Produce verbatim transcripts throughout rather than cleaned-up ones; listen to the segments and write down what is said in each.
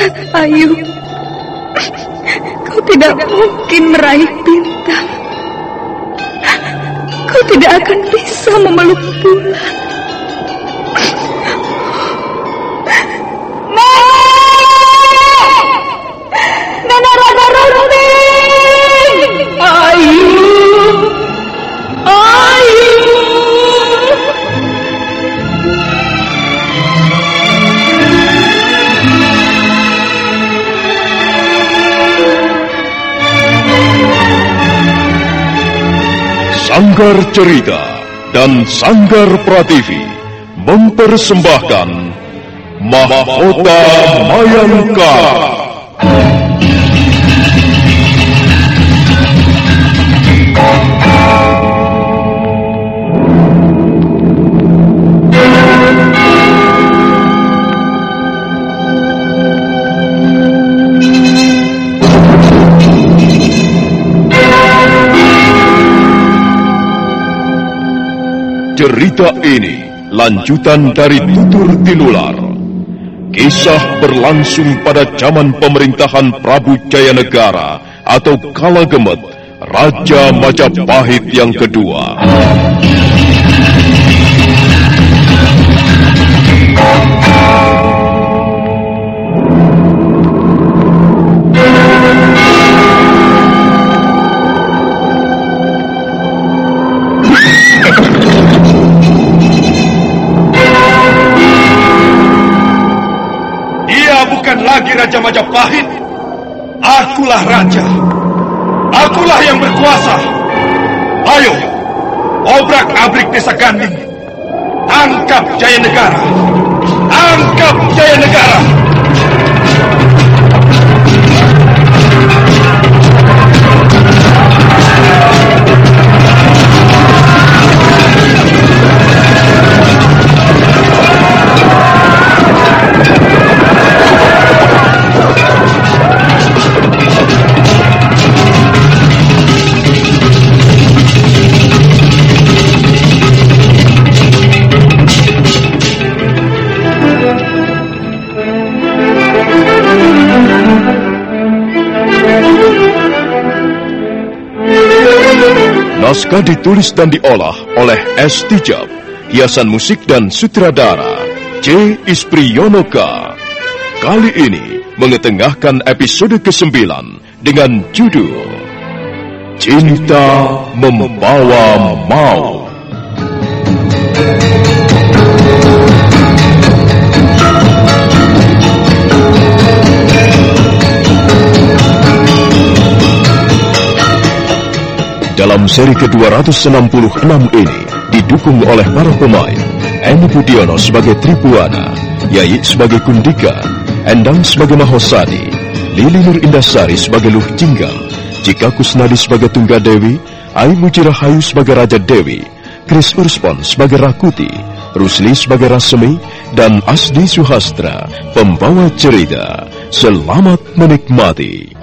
Ayu, kau tidak mungkin meraih bintang. Kau tidak akan bisa memeluk bulan. Nana Rada Runting! Ayu! Ayu! Sanggar Cerita dan Sanggar Prativi mempersembahkan Mahkota Mayangkara. Cerita ini lanjutan dari Tutur Tinular. Kisah berlangsung pada zaman pemerintahan Prabu Jayanegara atau Kala Gemet, Raja Majapahit yang kedua. Lagi Raja Majapahit, akulah raja, akulah yang berkuasa. Ayo, obrak-abrik desa Ganding, tangkap Jayanegara, tangkap Jayanegara. Naskah ditulis dan diolah oleh S. Tijab, hiasan musik dan sutradara C. Ispriyonoka. Kali ini mengetengahkan episode kesembilan dengan judul Cinta Membawa Maut. Dalam seri ke dua ratus enam puluh enam ini didukung oleh para pemain Eni Budiono sebagai Tripuana, Yayi sebagai Kundika, Endang sebagai Mahosadi, Lili Nur Indasari sebagai Luh Jinggal, Cika Kusnadi sebagai Tunggadewi, Ai Mujirahayu sebagai Raja Dewi, Kris Urspon sebagai Rakuti, Rusli sebagai Rasemi, dan Asdi Suhastra pembawa cerita. Selamat menikmati.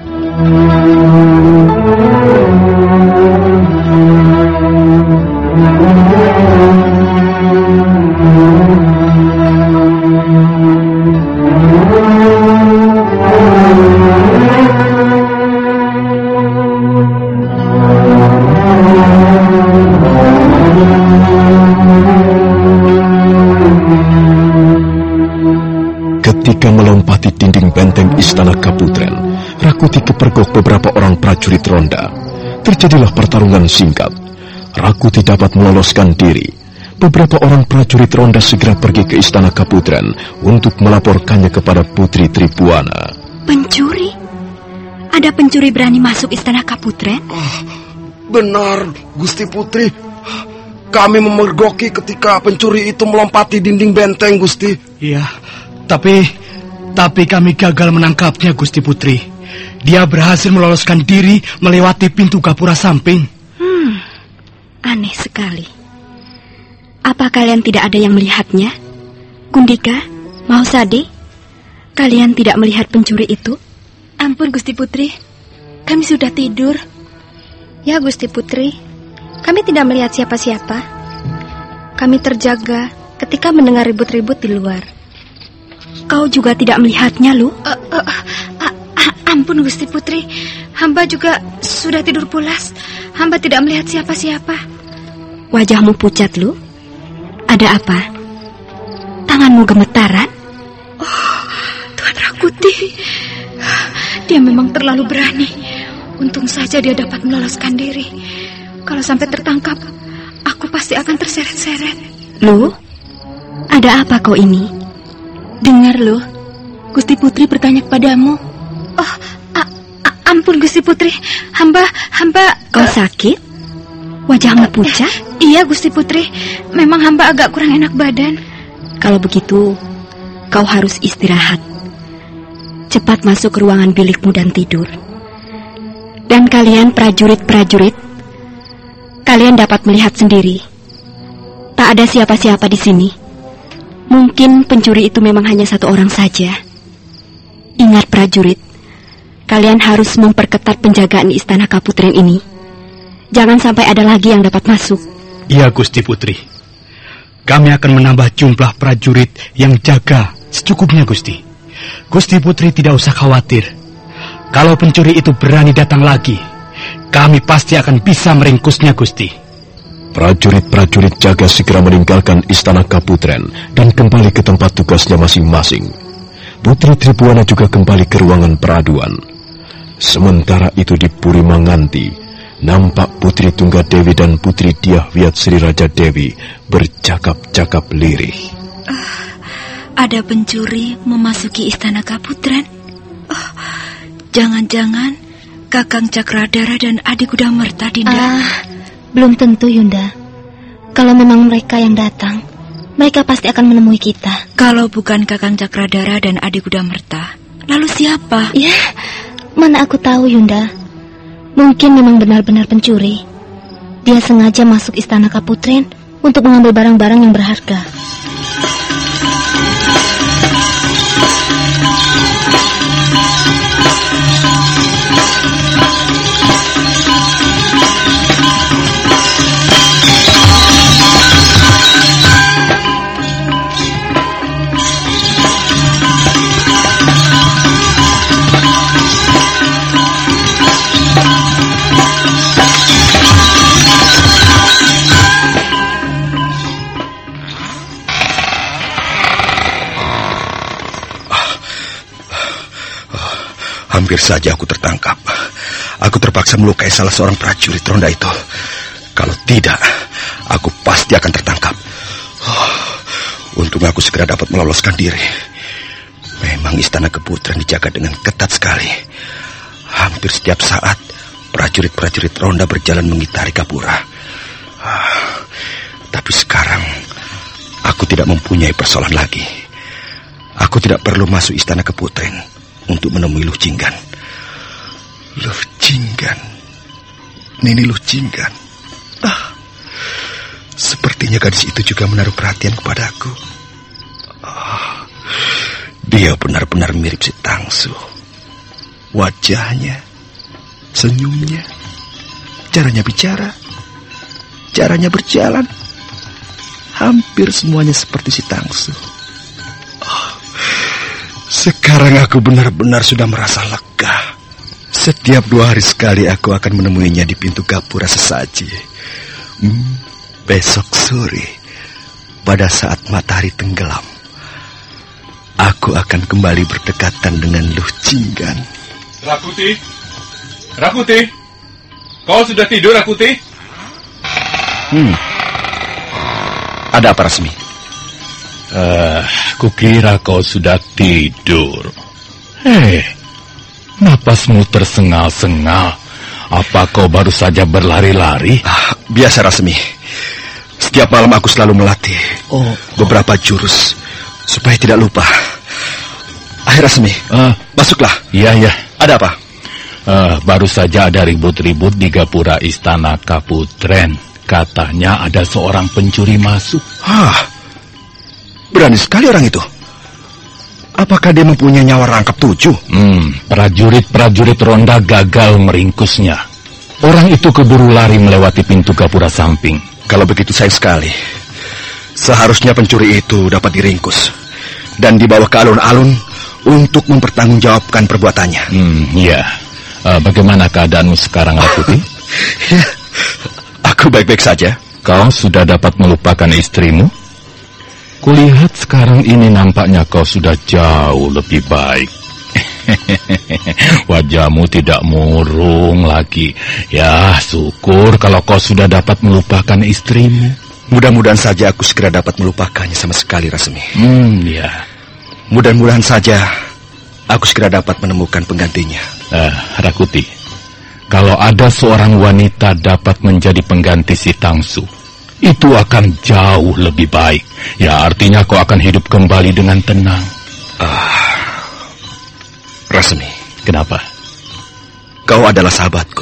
Ketika melompati dinding benteng Istana Kaputren, Rakuti kepergok beberapa orang prajurit ronda. Terjadilah pertarungan singkat. Rakuti dapat meloloskan diri. Beberapa orang prajurit ronda segera pergi ke Istana Kaputren untuk melaporkannya kepada Putri Tripuana. Pencuri? Ada pencuri berani masuk Istana Kaputren? Oh, benar, Gusti Putri. Kami memergoki ketika pencuri itu melompati dinding benteng, Gusti. Iya, tapi tapi kami gagal menangkapnya, Gusti Putri. Dia berhasil meloloskan diri melewati pintu gapura samping. Hmm, aneh sekali. Apa kalian tidak ada yang melihatnya? Kundika, Mahosadi, kalian tidak melihat pencuri itu? Ampun, Gusti Putri. Kami sudah tidur. Ya, Gusti Putri. Kami tidak melihat siapa-siapa. Kami terjaga ketika mendengar ribut-ribut di luar. Kau juga tidak melihatnya, Lu? Uh, uh, Ampun Gusti Putri, hamba juga sudah tidur pulas. Hamba tidak melihat siapa-siapa. Wajahmu pucat, Lu. Ada apa? Tanganmu gemetaran? Oh, Tuan Rakuti. Dia memang terlalu berani. Untung saja dia dapat meloloskan diri. Kalau sampai tertangkap, aku pasti akan terseret-seret. Lu, ada apa kau ini? Dengar, Lu. Gusti Putri bertanya kepadamu. Oh, a- a- ampun Gusti Putri. Hamba, hamba... Kau uh, sakit? Wajahmu pucat? Eh, iya Gusti Putri. Memang hamba agak kurang enak badan. Kalau begitu, kau harus istirahat. Cepat masuk ke ruangan bilikmu dan tidur. Dan kalian prajurit-prajurit, kalian dapat melihat sendiri. Tak ada siapa-siapa di sini. Mungkin pencuri itu memang hanya satu orang saja. Ingat prajurit, kalian harus memperketat penjagaan di Istana Kaputren ini. Jangan sampai ada lagi yang dapat masuk. Iya, Gusti Putri. Kami akan menambah jumlah prajurit yang jaga secukupnya, Gusti. Gusti Putri tidak usah khawatir. Kalau pencuri itu berani datang lagi, kami pasti akan bisa meringkusnya, Gusti. Prajurit-prajurit jaga segera meninggalkan Istana Kaputren dan kembali ke tempat tugasnya masing-masing. Putri Tribuana juga kembali ke ruangan peraduan. Sementara itu di Puri Manganti, nampak Putri Tunggadewi dan Putri Dyah Wiyat Sri Raja Dewi bercakap-cakap lirih. Uh, ada pencuri memasuki Istana Kaputren. Oh, jangan-jangan Kakang Cakradara dan adik Kudamerta, Dinda. Ah, belum tentu, Yunda. Kalau memang mereka yang datang, mereka pasti akan menemui kita. Kalau bukan Kakang Cakradara dan adik Kudamerta, lalu siapa? Ya, mana aku tahu, Yunda. Mungkin memang benar-benar pencuri. Dia sengaja masuk Istana Kaputren untuk mengambil barang-barang yang berharga. Hampir saja aku tertangkap. Aku terpaksa melukai salah seorang prajurit ronda itu. Kalau tidak, aku pasti akan tertangkap. Oh, untung aku segera dapat meloloskan diri. Memang Istana Kaputren dijaga dengan ketat sekali. Hampir setiap saat, prajurit-prajurit ronda berjalan mengitari Gapura. Ah, tapi sekarang, aku tidak mempunyai persoalan lagi. Aku tidak perlu masuk Istana Kaputren untuk menemui Luh Jinggan. Luh Jinggan. Nini Luh Jinggan. Ah, sepertinya gadis itu juga menaruh perhatian kepadaku. Ah, dia benar-benar mirip si Tangsu. Wajahnya, senyumnya, caranya bicara, caranya berjalan, hampir semuanya seperti si Tangsu. Sekarang aku benar-benar sudah merasa lega. Setiap dua hari sekali aku akan menemuinya di pintu Gapura sesaji. Hmm, besok sore, pada saat matahari tenggelam, aku akan kembali berdekatan dengan Luh Jinggan. Rakuti, Rakuti, kau sudah tidur, Rakuti? Hmm, ada apa, Rasmi? Uh, kukira kau sudah tidur. Hei, napasmu tersengal-sengal. Apa kau baru saja berlari-lari? Ah, biasa, Rasmi. Setiap malam aku selalu melatih oh, beberapa jurus supaya tidak lupa. Akhir Rasmi, uh, masuklah. Iya, iya. Ada apa? Uh, baru saja ada ribut-ribut di Gapura Istana Kaputren. Katanya ada seorang pencuri masuk. Hah? Berani sekali orang itu. Apakah dia mempunyai nyawa rangkap tujuh? Hmm, prajurit-prajurit ronda gagal meringkusnya. Orang itu keburu lari melewati pintu Gapura samping. Kalau begitu sayang sekali. Seharusnya pencuri itu dapat diringkus dan dibawa ke alun-alun untuk mempertanggungjawabkan perbuatannya. Hmm, iya. Uh, bagaimana keadaanmu sekarang, Rakuti? Ya, aku baik-baik saja. Kau sudah dapat melupakan istrimu? Kulihat sekarang ini nampaknya kau sudah jauh lebih baik. Wajahmu tidak murung lagi. Ya, syukur kalau kau sudah dapat melupakan istrimu. Mudah-mudahan saja aku segera dapat melupakannya sama sekali, Rasmi. Hmm, ya. Mudah-mudahan saja aku segera dapat menemukan penggantinya. Eh, Rakuti, kalau ada seorang wanita dapat menjadi pengganti si Tangsu, itu akan jauh lebih baik. Ya, artinya kau akan hidup kembali dengan tenang. Ah, Rasmi. Kenapa? Kau adalah sahabatku.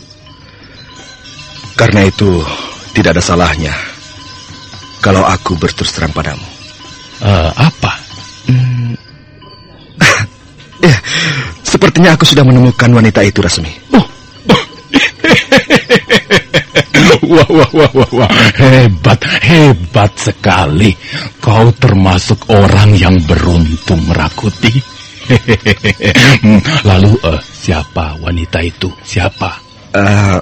Karena itu tidak ada salahnya kalau aku berterus terang padamu. Uh, apa? Hmm. Ya, sepertinya aku sudah menemukan wanita itu, Rasmi. Oh. Wah, wah, wah, wah, wah. Hebat, hebat sekali. Kau termasuk orang yang beruntung, Rakuti. Lalu uh, siapa wanita itu? Siapa? Uh,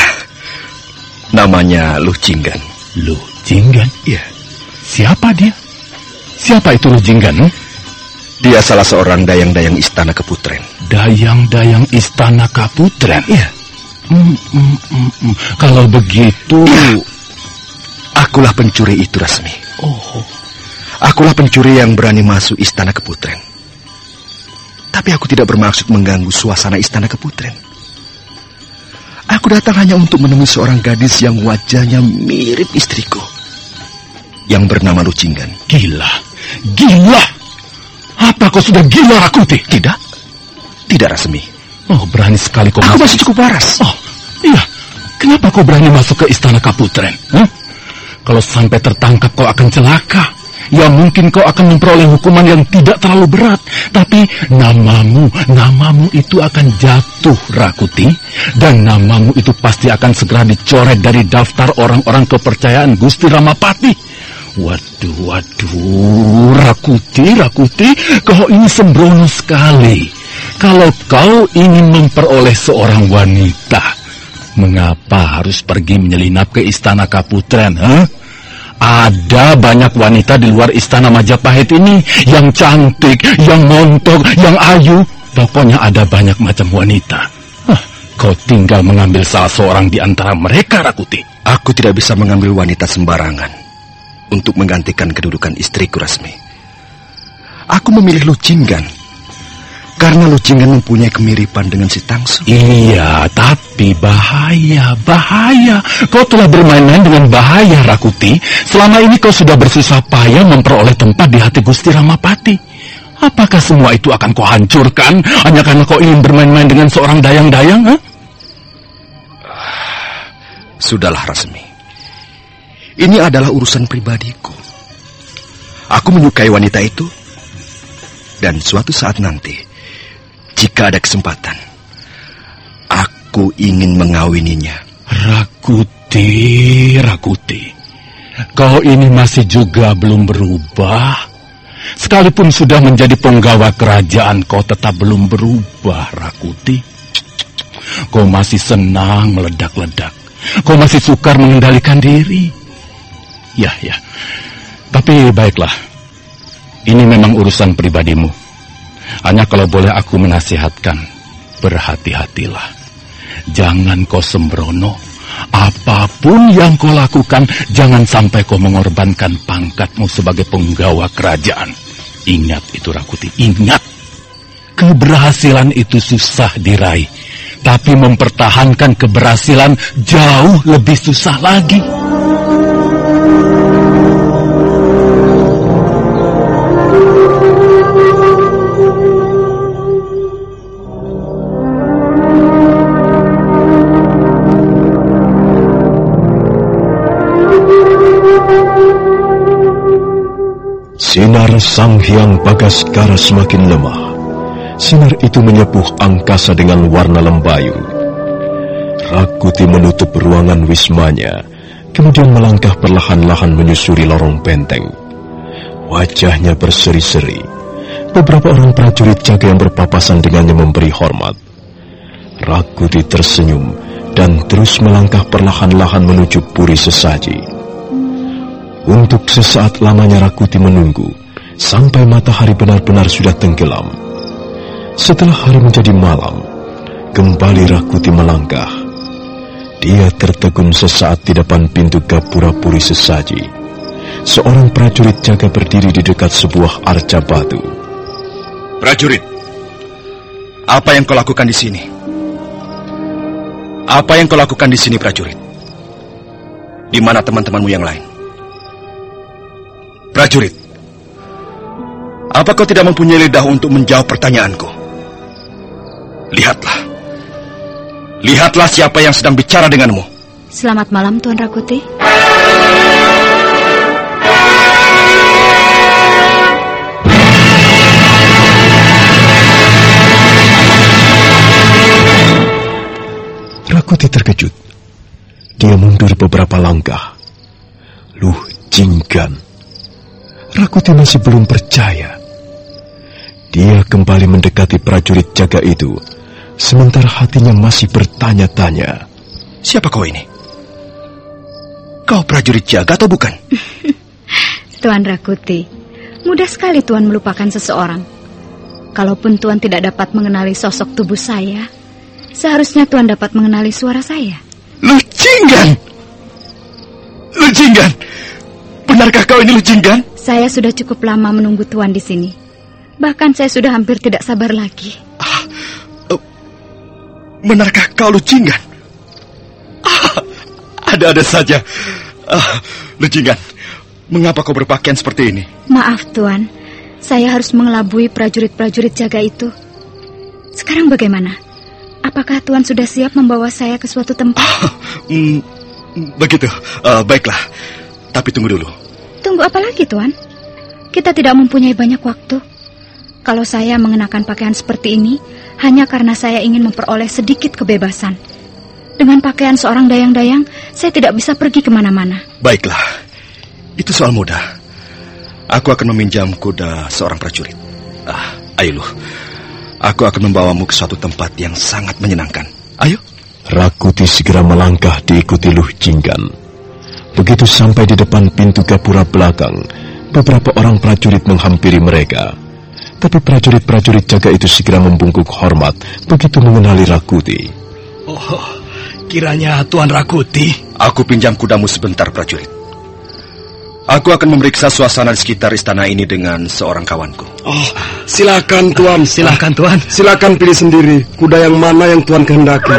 namanya Lu Jinggan. Lu Jinggan? Iya. Siapa dia? Siapa itu Lu Jinggan? Hmm? Dia salah seorang dayang-dayang istana Keputren. Dayang-dayang istana Keputren? Iya. Hmm, hmm, hmm, hmm. Kalau begitu, ya, akulah pencuri itu, Rasmi. Oh, akulah pencuri yang berani masuk istana Keputren. Tapi aku tidak bermaksud mengganggu suasana istana Keputren. Aku datang hanya untuk menemui seorang gadis yang wajahnya mirip istriku, yang bernama Lu Jinggan. Gila, gila. Apa kau sudah gila, Rakuti? Tidak, tidak, Rasmi. Oh, berani sekali kau. Aku masih cukup waras. Oh, iya. Kenapa kau berani masuk ke istana Keputren? Huh? Kalau sampai tertangkap kau akan celaka. Ya mungkin kau akan memperoleh hukuman yang tidak terlalu berat. Tapi namamu, namamu itu akan jatuh, Rakuti. Dan namamu itu pasti akan segera dicoret dari daftar orang-orang kepercayaan Gusti Ramapati. Waduh, waduh, Rakuti, Rakuti, kau ini sembrono sekali. Kalau kau ingin memperoleh seorang wanita, mengapa harus pergi menyelinap ke istana Keputren, huh? Ada banyak wanita di luar istana Majapahit ini yang cantik, yang montok, yang ayu. Pokoknya ada banyak macam wanita. Huh, kau tinggal mengambil salah seorang di antara mereka, Rakuti. Aku tidak bisa mengambil wanita sembarangan untuk menggantikan kedudukan istriku, Rasmi. Aku memilih Lu Jinggan karena Lu Jinggan mempunyai kemiripan dengan si Tangsu. Iya, tapi bahaya, bahaya. Kau telah bermain-main dengan bahaya, Rakuti. Selama ini kau sudah bersusah payah memperoleh tempat di hati Gusti Ramapati. Apakah semua itu akan kau hancurkan hanya karena kau ingin bermain-main dengan seorang dayang-dayang? Huh? Sudahlah, Rasmi. Ini adalah urusan pribadiku. Aku menyukai wanita itu. Dan suatu saat nanti, jika ada kesempatan, aku ingin mengawininya. Rakuti, Rakuti, kau ini masih juga belum berubah. Sekalipun sudah menjadi penggawa kerajaan, kau tetap belum berubah, Rakuti. Kau masih senang meledak-ledak. Kau masih sukar mengendalikan diri. Ya, ya. Tapi baiklah. Ini memang urusan pribadimu. Hanya kalau boleh aku menasihatkan, berhati-hatilah. Jangan kau sembrono. Apapun yang kau lakukan, jangan sampai kau mengorbankan pangkatmu sebagai penggawa kerajaan. Ingat itu, Rakuti, ingat. Keberhasilan itu susah diraih. Tapi mempertahankan keberhasilan jauh lebih susah lagi. Sinar Sang Hyang Bagaskara semakin lemah. Sinar itu menyepuh angkasa dengan warna lembayung. Rakuti menutup ruangan wismanya, kemudian melangkah perlahan-lahan menyusuri lorong benteng. Wajahnya berseri-seri, Beberapa orang prajurit jaga yang berpapasan dengannya memberi hormat. Rakuti tersenyum dan terus melangkah perlahan-lahan menuju puri sesaji. Untuk sesaat lamanya Rakuti menunggu sampai matahari benar-benar sudah tenggelam. Setelah hari menjadi malam, kembali Rakuti melangkah. Dia tertegun sesaat di depan pintu gapura puri sesaji. Seorang prajurit jaga berdiri di dekat sebuah arca batu. Prajurit, apa yang kau lakukan di sini? Apa yang kau lakukan di sini, prajurit? Di mana teman-temanmu yang lain? Prajurit, apa kau tidak mempunyai lidah untuk menjawab pertanyaanku? Lihatlah. Lihatlah siapa yang sedang bicara denganmu. Selamat malam, Tuan Rakuti. Rakuti terkejut. Dia mundur beberapa langkah. Luh Jinggan. Rakuti masih belum percaya. Dia kembali mendekati prajurit jaga itu, sementara hatinya masih bertanya-tanya. Siapa kau ini? Kau prajurit jaga atau bukan? Tuan Rakuti, mudah sekali Tuan melupakan seseorang. Kalaupun Tuan tidak dapat mengenali sosok tubuh saya, seharusnya Tuan dapat mengenali suara saya. Luh Jinggan! Luh Jinggan! Benarkah kau ini Luh Jinggan? Saya sudah cukup lama menunggu Tuan di sini. Bahkan saya sudah hampir tidak sabar lagi. Ah, uh, benarkah kau Luh Jinggan? Ah, ada-ada saja. Ah, Luh Jinggan, mengapa kau berpakaian seperti ini? Maaf Tuan, saya harus mengelabui prajurit-prajurit jaga itu. Sekarang bagaimana? Apakah Tuan sudah siap membawa saya ke suatu tempat? Ah, mm, begitu, uh, baiklah. Tapi tunggu dulu. Tunggu apa lagi, Tuan? Kita tidak mempunyai banyak waktu. Kalau saya mengenakan pakaian seperti ini, hanya karena saya ingin memperoleh sedikit kebebasan. Dengan pakaian seorang dayang-dayang, saya tidak bisa pergi kemana-mana. Baiklah, itu soal mudah. Aku akan meminjam kuda seorang prajurit. Ah, ayo lu. Aku akan membawamu ke suatu tempat yang sangat menyenangkan. Ayo. Rakuti segera melangkah diikuti Luh Jinggan. Begitu sampai di depan pintu gapura belakang, beberapa orang prajurit menghampiri mereka. Tapi prajurit-prajurit jaga itu segera membungkuk hormat begitu mengenali Rakuti. Oh, kiranya Tuan Rakuti. Aku pinjam kudamu sebentar, prajurit. Aku akan memeriksa suasana di sekitar istana ini dengan seorang kawanku. Oh, silakan Tuan. Silakan Tuan. Silakan pilih sendiri kuda yang mana yang Tuan kehendaki.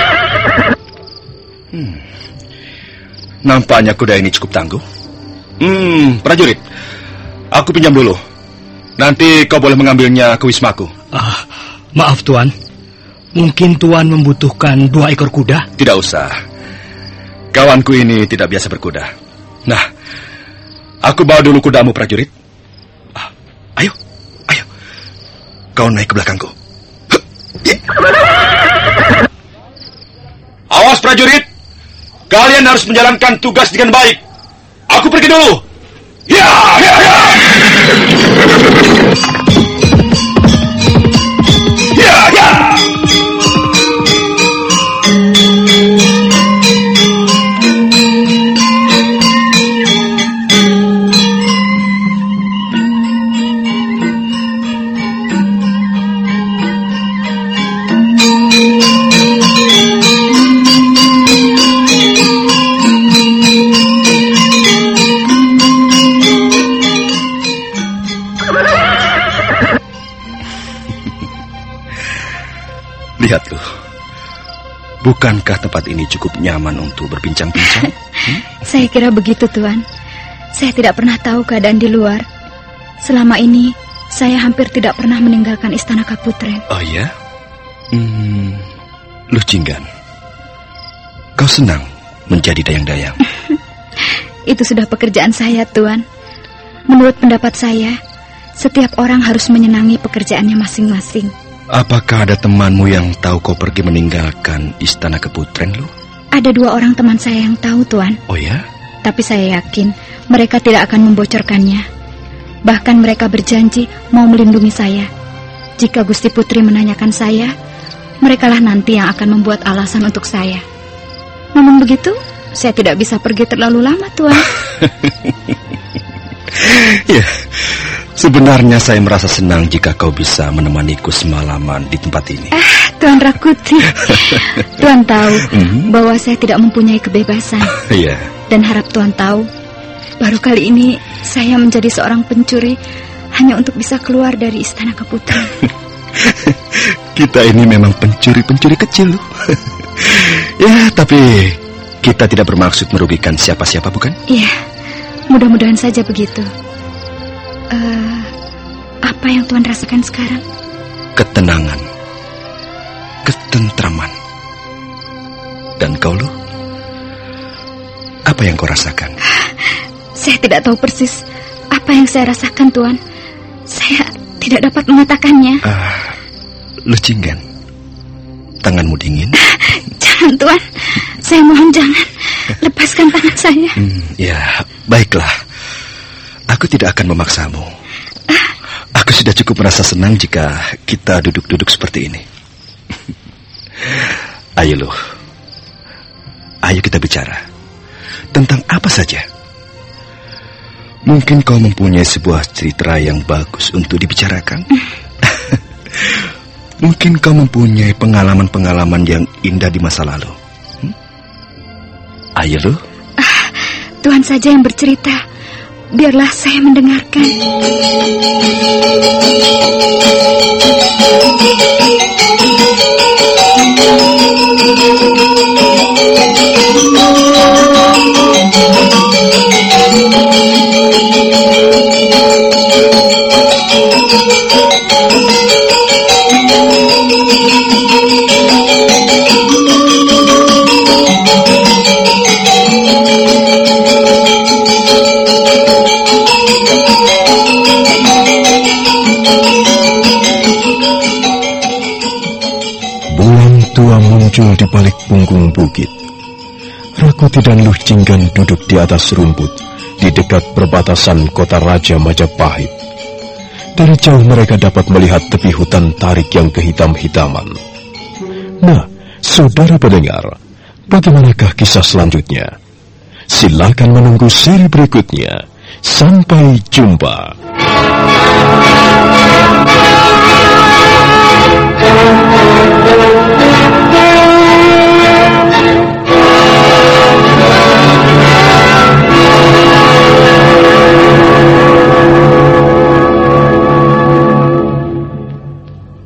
Hmm. Nampaknya kuda ini cukup tangguh. Hmm, prajurit, aku pinjam dulu. Nanti kau boleh mengambilnya ke wismaku. Ah, maaf Tuan. Mungkin Tuan membutuhkan dua ekor kuda? Tidak usah. Kawanku ini tidak biasa berkuda. Nah, aku bawa dulu kudamu, prajurit. Ah, ayo, ayo. Kau naik ke belakangku. Yeah. Awas prajurit. Kalian harus menjalankan tugas dengan baik. Aku pergi dulu. Ya, ya, ya. Ya, ya. Lihat lu, bukankah tempat ini cukup nyaman untuk berbincang-bincang? Hmm? Saya kira begitu, Tuan. Saya tidak pernah tahu keadaan di luar. Selama ini, saya hampir tidak pernah meninggalkan istana Kaputren. Oh ya? Hmm, Luh Jinggan, kau senang menjadi dayang-dayang? Itu sudah pekerjaan saya, Tuan. Menurut pendapat saya, setiap orang harus menyenangi pekerjaannya masing-masing. Apakah ada temanmu yang tahu kau pergi meninggalkan istana Kaputren, lu? Ada dua orang teman saya yang tahu, Tuan. Oh ya? Tapi saya yakin mereka tidak akan membocorkannya. Bahkan mereka berjanji mau melindungi saya. Jika Gusti Putri menanyakan saya, merekalah nanti yang akan membuat alasan untuk saya. Namun begitu, saya tidak bisa pergi terlalu lama, Tuan. Ya, sebenarnya saya merasa senang jika kau bisa menemaniku semalaman di tempat ini. Ah, Tuan Rakuti, Tuan tahu mm-hmm. bahwa saya tidak mempunyai kebebasan. Iya. Dan harap Tuan tahu, baru kali ini saya menjadi seorang pencuri hanya untuk bisa keluar dari istana Kaputren. Kita ini memang pencuri-pencuri kecil. Ya, tapi kita tidak bermaksud merugikan siapa-siapa, bukan? Iya, mudah-mudahan saja begitu. Uh, apa yang Tuan rasakan sekarang? Ketenangan, ketentraman. Dan kau, Lu? Apa yang kau rasakan? Saya tidak tahu persis apa yang saya rasakan, Tuan. Saya tidak dapat mengatakannya. Ah, Lu Jinggan, tanganmu dingin? Jangan, Tuan. Saya mohon jangan. Lepaskan tangan saya. Hmm, ya, baiklah. Aku tidak akan memaksamu. Aku sudah cukup merasa senang jika kita duduk-duduk seperti ini. Ayo, Lu. Ayo kita bicara. Tentang apa saja. Mungkin kau mempunyai sebuah cerita yang bagus untuk dibicarakan. Mungkin kau mempunyai pengalaman-pengalaman yang indah di masa lalu. Hmm? Ayo, Lu. Ah, Tuhan saja yang bercerita. Biarlah saya mendengarkan. Muncul di balik punggung bukit. Rakuti dan Luh Jinggan duduk di atas rumput di dekat perbatasan kota Raja Majapahit. Dari jauh mereka dapat melihat tepi hutan tarik yang kehitam-hitaman. Nah, saudara pendengar, bagaimanakah kisah selanjutnya? Silakan menunggu seri berikutnya. Sampai jumpa.